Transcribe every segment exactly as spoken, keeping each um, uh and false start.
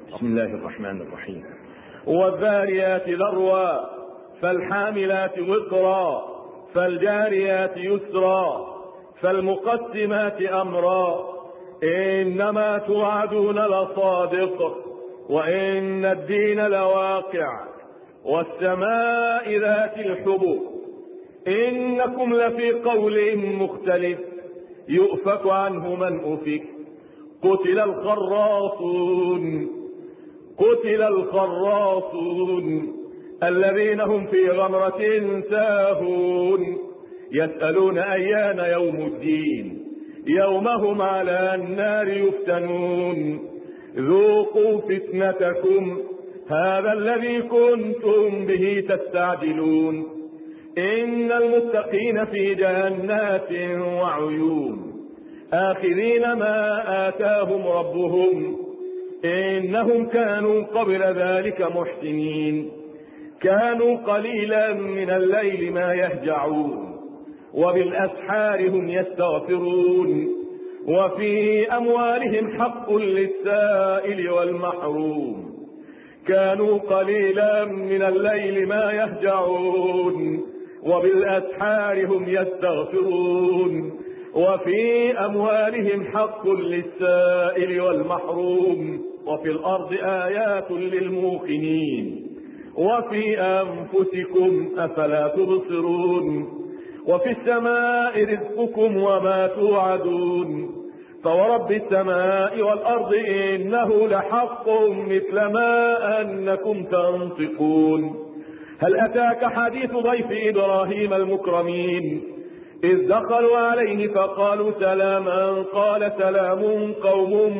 بسم الله الرحمن الرحيم. والذاريات ذروا فالحاملات وقرا فالجاريات يسرا فالمقسمات أمرا إنما توعدون لصادق وإن الدين لواقع والسماء ذات الحبك إنكم لفي قول مختلف يؤفك عنه من أفك قتل الخراصون قتل الخراصون الذين هم في غمرة ساهون يسألون أيان يوم الدين يوم هم على النار يفتنون ذوقوا فتنتكم هذا الذي كنتم به تستعجلون إن المتقين في جنات وعيون آخذين ما آتاهم ربهم إنهم كانوا قبل ذلك محسنين كانوا قليلا من الليل ما يهجعون وبالأسحار هم يستغفرون وفي أموالهم حق للسائل والمحروم كانوا قليلا من الليل ما يهجعون وبالأسحار هم يستغفرون وفي أموالهم حق للسائل والمحروم وفي الأرض آيات للموقنين وفي أنفسكم أفلا تبصرون وفي السماء رزقكم وما توعدون فورب السماء والأرض إنه لحق مثل ما أنكم تنطقون هل أتاك حديث ضيف إبراهيم المكرمين إذ دخلوا عليه فقالوا سلاما قال سلام قوم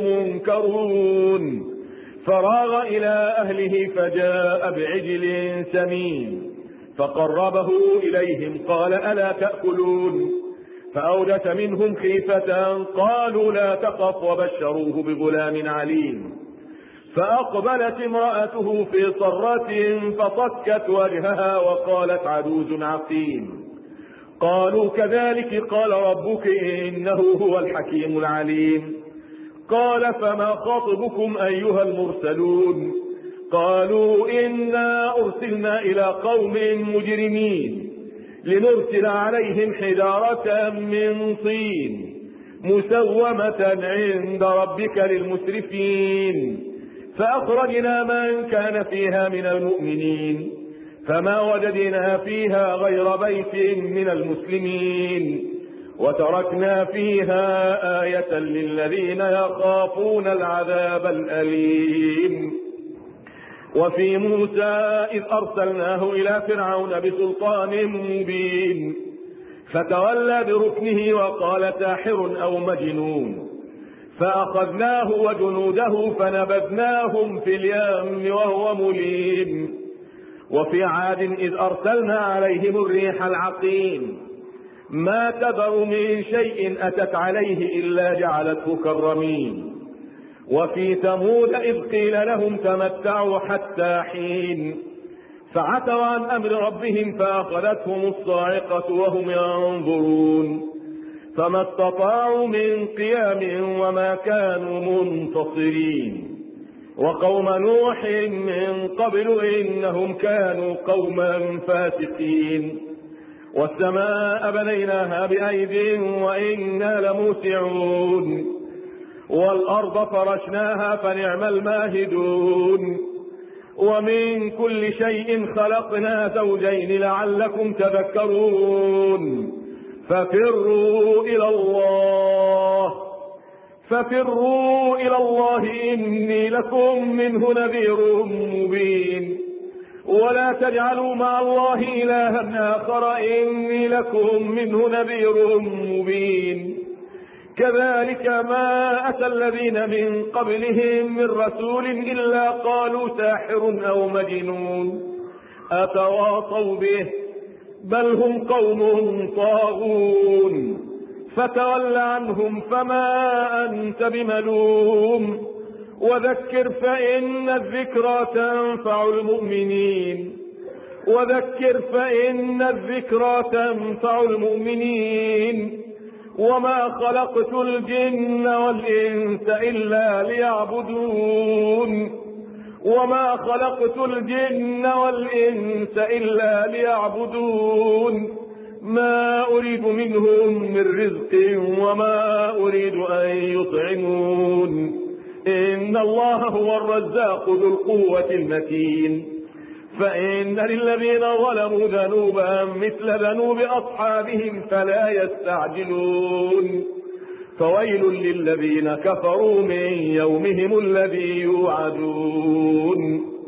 منكرون فراغ إلى أهله فجاء بعجل سمين فقربه إليهم قال ألا تأكلون فأوجس منهم خيفة قالوا لا تخف وبشروه بغلام عليم فأقبلت امرأته في صرة فصكت وجهها وقالت عجوز عقيم قالوا كذلك قال ربك إنه هو الحكيم العليم قال فما خطبكم أيها المرسلون قالوا إنا أرسلنا إلى قوم مجرمين لنرسل عليهم حجارة من طين مسومة عند ربك للمسرفين فأخرجنا من كان فيها من المؤمنين فما وجدنا فيها غير بيت من المسلمين وتركنا فيها آية للذين يخافون العذاب الأليم وفي موسى إذ أرسلناه إلى فرعون بسلطان مبين فتولى بركنه وقال ساحر أو مجنون فأخذناه وجنوده فنبذناهم في اليم وهو مليم وفي عاد إذ أرسلنا عليهم الريح العقيم ما تذر من شيء أتت عليه إلا جعلته كالرميم وفي ثمود إذ قيل لهم تمتعوا حتى حين فعتوا عن أمر ربهم فأخذتهم الصاعقة وهم ينظرون فما استطاعوا من قيام وما كانوا منتصرين وقوم نوح من قبل إنهم كانوا قوما فاسقين والسماء بنيناها بأيد وإنا لموسعون والأرض فرشناها فنعم الماهدون ومن كل شيء خلقنا زوجين لعلكم تذكرون ففروا إلى الله ففروا إلى الله إني لكم منه نذير مبين ولا تجعلوا مع الله إلها آخر إني لكم منه نذير مبين كذلك ما أتى الذين من قبلهم من رسول إلا قالوا ساحر أو مجنون أتواصوا به بل هم قوم طاغون فتول عنهم فما أنت بملوم وذكر فإن الذكرى تنفع المؤمنين وذكر فإن الذكرى تنفع المؤمنين وما خلقت الجن والإنس إلا ليعبدون وما خلقت الجن والإنس إلا ليعبدون ما أريد منهم من رزق وما أريد أن يطعمون إن الله هو الرزاق ذو القوة المتين فإن للذين ظلموا ذنوبا مثل ذنوب أصحابهم فلا يستعجلون فويل للذين كفروا من يومهم الذي يوعدون